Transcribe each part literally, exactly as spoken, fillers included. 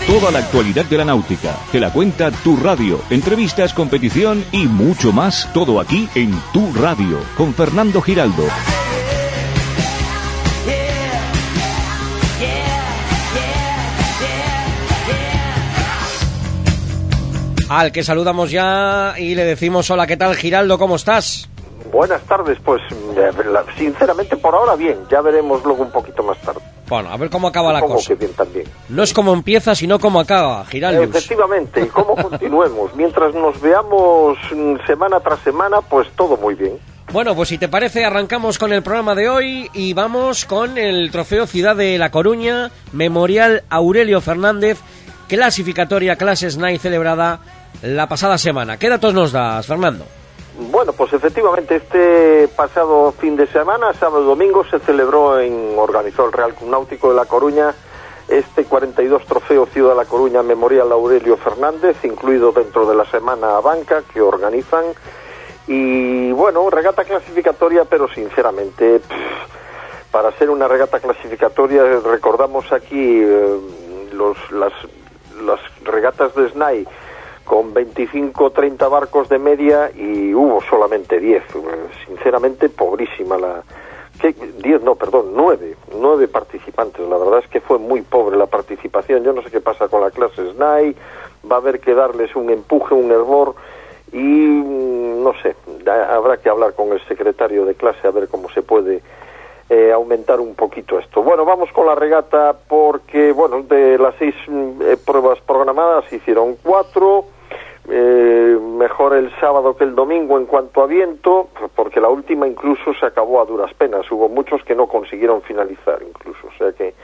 Toda la actualidad de la náutica, te la cuenta Tu Radio, entrevistas, competición y mucho más, todo aquí en Tu Radio, con Fernando Giraldo. Al que saludamos ya y le decimos hola, ¿qué tal, Giraldo? ¿Cómo estás? Buenas tardes, pues sinceramente por ahora bien, ya veremos luego un poquito más tarde. Bueno, a ver cómo acaba Supongo la cosa. Que bien también. No es cómo empieza, sino cómo acaba, Giraldo. Efectivamente, y cómo continuemos. Mientras nos veamos semana tras semana, pues todo muy bien. Bueno, pues si te parece, arrancamos con el programa de hoy y vamos con el Trofeo Ciudad de La Coruña, Memorial Aurelio Fernández, clasificatoria clase S N A I celebrada la pasada semana. ¿Qué datos nos das, Fernando? Bueno, pues efectivamente este pasado fin de semana, sábado y domingo, se celebró en, organizó el Real Club Náutico de La Coruña este cuarenta y dos Trofeo Ciudad de La Coruña Memorial Aurelio Fernández, incluido dentro de la Semana Banca que organizan. Y bueno, regata clasificatoria, pero sinceramente, pff, para ser una regata clasificatoria, recordamos aquí eh, los, las, las regatas de S N A I con veinticinco o treinta barcos de media y hubo solamente diez. Sinceramente, pobrísima la... ¿Qué? diez, no, perdón, nueve. nueve participantes. La verdad es que fue muy pobre la participación. Yo no sé qué pasa con la clase S N A I. Va a haber que darles un empuje, un hervor y no sé, habrá que hablar con el secretario de clase a ver cómo se puede eh, aumentar un poquito esto. Bueno, vamos con la regata porque, bueno, de las seis eh, pruebas programadas hicieron cuatro. Eh, mejor el sábado que el domingo en cuanto a viento, porque la última incluso se acabó a duras penas, hubo muchos que no consiguieron finalizar incluso, o sea que...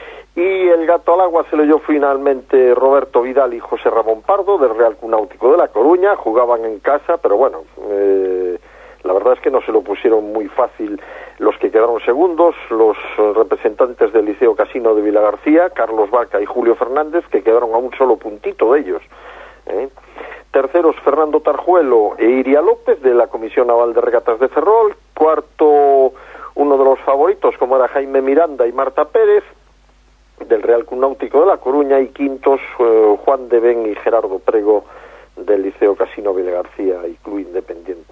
Y el gato al agua se lo dio finalmente Roberto Vidal y José Ramón Pardo del Real Club Náutico de La Coruña, jugaban en casa, pero bueno, eh, la verdad es que no se lo pusieron muy fácil los que quedaron segundos, los representantes del Liceo Casino de Vilagarcía, Carlos Vaca y Julio Fernández, que quedaron a un solo puntito de ellos, ¿eh? Terceros, Fernando Tarjuelo e Iria López, de la Comisión Naval de Regatas de Ferrol. Cuarto, uno de los favoritos, como era Jaime Miranda y Marta Pérez, del Real Club Náutico de La Coruña. Y quintos, eh, Juan de Ben y Gerardo Prego, del Liceo Casino Vilagarcía y Club Independiente.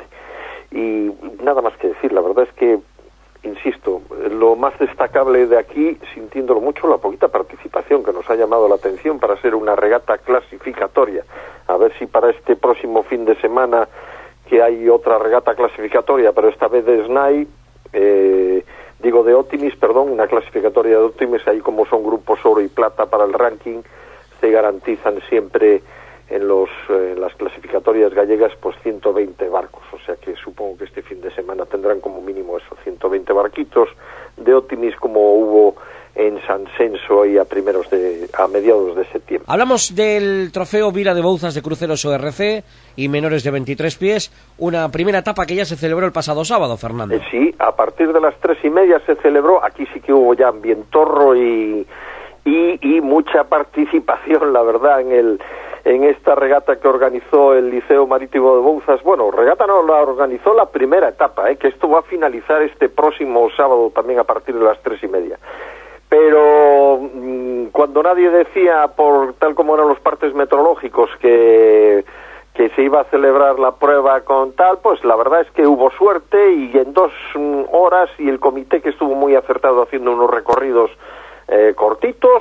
Y nada más que decir, la verdad es que, insisto, lo más destacable de aquí, sintiéndolo mucho, la poquita participación que nos ha llamado la atención para ser una regata clasificatoria. A ver si para este próximo fin de semana, que hay otra regata clasificatoria, pero esta vez de S N A I, eh, digo de Optimis, perdón, una clasificatoria de Optimis, ahí como son grupos oro y plata para el ranking, se garantizan siempre en los eh, en las clasificatorias gallegas pues ciento veinte barcos, o sea que supongo que este fin de semana tendrán como mínimo eso, ciento veinte barquitos de Optimis, como hubo en San Censo y a primeros de a mediados de septiembre. Hablamos del Trofeo Vila de Bouzas de Cruceros O R C y menores de veintitrés pies, una primera etapa que ya se celebró el pasado sábado, Fernando. Eh, sí, a partir de las tres y media se celebró, aquí sí que hubo ya ambientorro y y, y mucha participación, la verdad, en el en esta regata que organizó el Liceo Marítimo de Bouzas. Bueno, regata no, la organizó la primera etapa, ¿eh? Que esto va a finalizar este próximo sábado también a partir de las tres y media. Pero mmm, cuando nadie decía, por tal como eran los partes meteorológicos, que, que se iba a celebrar la prueba con tal, pues la verdad es que hubo suerte y en dos mm, horas, y el comité que estuvo muy acertado haciendo unos recorridos eh, cortitos,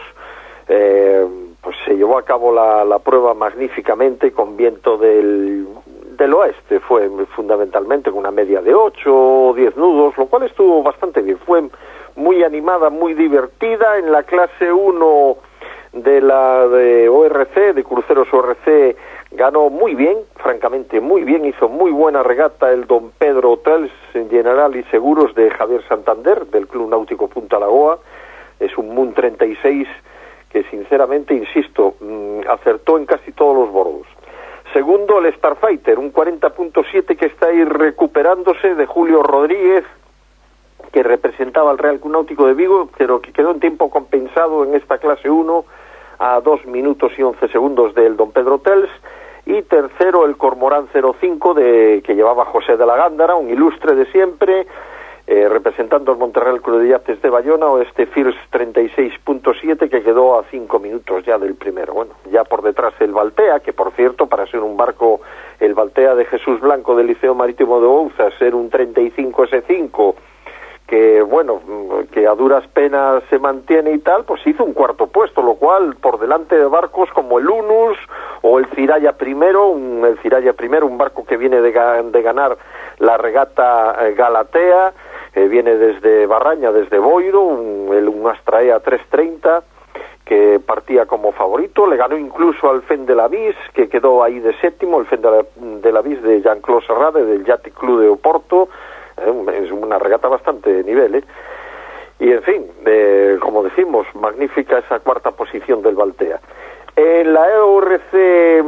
eh, pues se llevó a cabo la, la prueba magníficamente con viento del, del oeste, fue fundamentalmente con una media de ocho o diez nudos, lo cual estuvo bastante bien, fue muy animada, muy divertida. En la clase uno de la de O R C, de Cruceros O R C, ganó muy bien, francamente muy bien, hizo muy buena regata el Don Pedro Hotels General y Seguros de Javier Santander, del Club Náutico Punta Lagoa. Es un Moon treinta y seis que sinceramente, insisto, mmm, acertó en casi todos los bordos. Segundo, el Starfighter, un cuarenta punto siete que está ahí recuperándose, de Julio Rodríguez, que representaba al Real Club Náutico de Vigo, pero que quedó en tiempo compensado en esta clase uno a dos minutos y once segundos del Don Pedro Hotels. Y tercero, el Cormorán cero cinco de, que llevaba José de la Gándara, un ilustre de siempre, Eh, representando al Monterreal Club de Yates de Bayona, o este First treinta y seis punto siete, que quedó a cinco minutos ya del primero. Bueno, ya por detrás el Baltea, que por cierto, para ser un barco, el Baltea de Jesús Blanco del Liceo Marítimo de Bouzas, ser un treinta y cinco ese cinco, que bueno, que a duras penas se mantiene y tal, pues hizo un cuarto puesto, lo cual por delante de barcos como el Unus o el Ciraya primero, un, el Ciraya primero, un barco que viene de, de ganar la regata eh, Galatea, eh, viene desde Barraña, desde Boiro, un, el, un Astraea trescientos treinta, que partía como favorito, le ganó incluso al Fen de la Vis, que quedó ahí de séptimo, el Fen de la, de la Vis de Jean-Claude Serrade, del Yacht Club de Oporto. Es una regata bastante de nivel, ¿eh? Y en fin, eh, como decimos, magnífica esa cuarta posición del Baltea. En la E O R C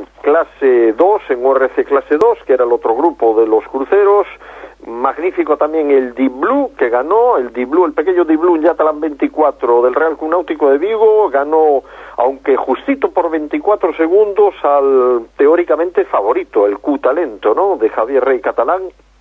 clase dos, en O R C clase dos, que era el otro grupo de los cruceros, magnífico también el Deep Blue, que ganó, el Deep Blue, el pequeño Deep Blue, un Yatalan veinticuatro del Real Club Náutico de Vigo, ganó, aunque justito por veinticuatro segundos, al teóricamente favorito, el Q Talento, ¿no?, de Javier Rey Catalán,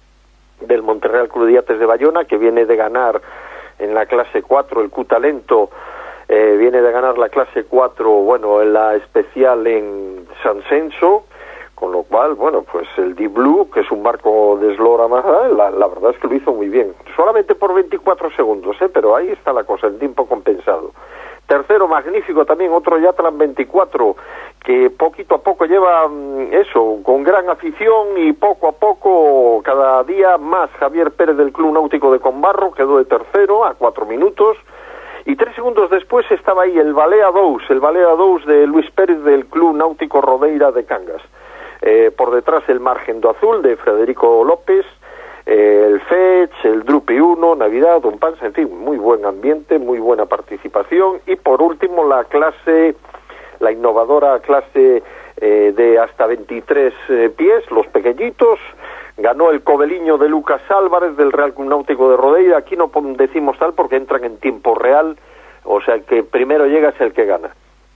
del Monterreal Club de Yates de Bayona, que viene de ganar en la clase cuatro, el Q Talento, eh, viene de ganar la clase cuatro, bueno, en la especial en San Censo, con lo cual, bueno, pues el Deep Blue, que es un barco de eslora más, la, la verdad es que lo hizo muy bien, solamente por veinticuatro segundos, ¿eh? Pero ahí está la cosa, el tiempo compensado. Tercero, magnífico también, otro Yatalan veinticuatro, que poquito a poco lleva eso, con gran afición, y poco a poco, cada día más. Javier Pérez del Club Náutico de Combarro quedó de tercero a cuatro minutos, y tres segundos después estaba ahí el Balea dos, el Balea dos de Luis Pérez del Club Náutico Rodeira de Cangas. Eh, por detrás el Margendo Azul de Federico López, eh, el Fetch, el Drupi uno, Navidad, Don Panza, en fin, muy buen ambiente, muy buena participación. Y por último la clase, la innovadora clase eh, de hasta veintitrés eh, pies, los pequeñitos, ganó el Coveliño de Lucas Álvarez del Real Club Náutico de Rodeira. Aquí no decimos tal porque entran en tiempo real, o sea, el que primero llega es el que gana.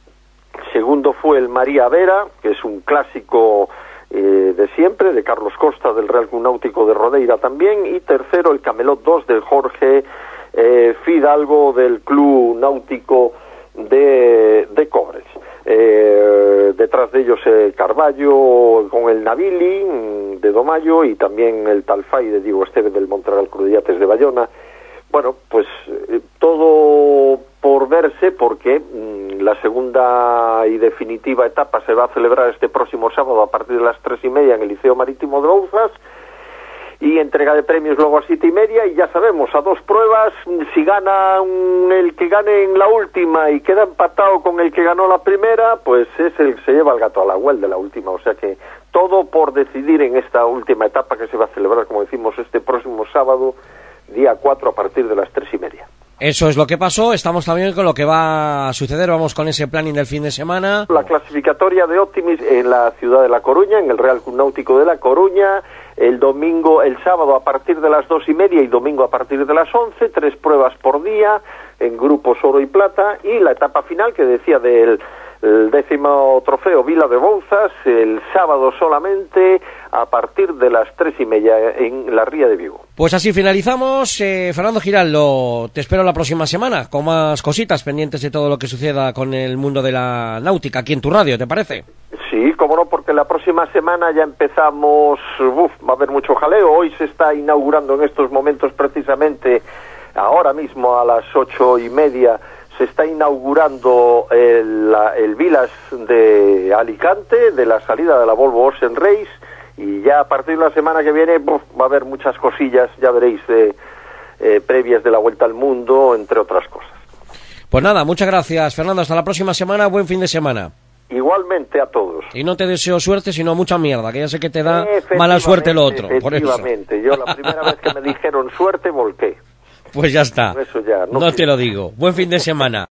Segundo fue el María Vera, que es un clásico eh, de siempre, de Carlos Costa del Real Club Náutico de Rodeira también. Y tercero el Camelot dos del Jorge eh, Fidalgo del Club Náutico de, de Cobres. Eh, detrás de ellos el Carballo con el Navili de Domayo, y también el Talfay de Diego Esteve del Monterreal Club de Yates de Bayona. Bueno, pues eh, todo por verse, porque mmm, la segunda y definitiva etapa se va a celebrar este próximo sábado a partir de las tres y media en el Liceo Marítimo de Bouzas, y entrega de premios luego a siete y media, y ya sabemos, a dos pruebas, si gana un, el que gane en la última y queda empatado con el que ganó la primera, pues es el que se lleva el gato al agua, el de la última. O sea que todo por decidir en esta última etapa que se va a celebrar, como decimos, este próximo sábado, día cuatro, a partir de las tres y media. Eso es lo que pasó, estamos también con lo que va a suceder, vamos con ese planning del fin de semana. La clasificatoria de Optimis en la ciudad de La Coruña, en el Real Club Náutico de La Coruña, el domingo, el sábado a partir de las dos y media y domingo a partir de las once, tres pruebas por día, en grupos oro y plata, y la etapa final que decía del el décimo trofeo Vila de Bouzas, el sábado solamente a partir de las tres y media en la Ría de Vigo. Pues así finalizamos. eh, Fernando Giraldo, te espero la próxima semana con más cositas pendientes de todo lo que suceda con el mundo de la náutica aquí en tu radio, ¿te parece? Sí, cómo no, porque la próxima semana ya empezamos, uf, va a haber mucho jaleo. Hoy se está inaugurando en estos momentos, precisamente ahora mismo a las ocho y media, se está inaugurando el, el Vilas de Alicante, de la salida de la Volvo Ocean Race, y ya a partir de la semana que viene uf, va a haber muchas cosillas, ya veréis, de, eh, previas de la Vuelta al Mundo, entre otras cosas. Pues nada, muchas gracias, Fernando, hasta la próxima semana, buen fin de semana. Igualmente a todos. Y no te deseo suerte, sino mucha mierda, que ya sé que te da mala suerte lo otro. Efectivamente, por eso. Yo la primera vez que me dijeron suerte volqué. Pues ya está, Eso ya, no, no te lo digo. Buen fin de semana.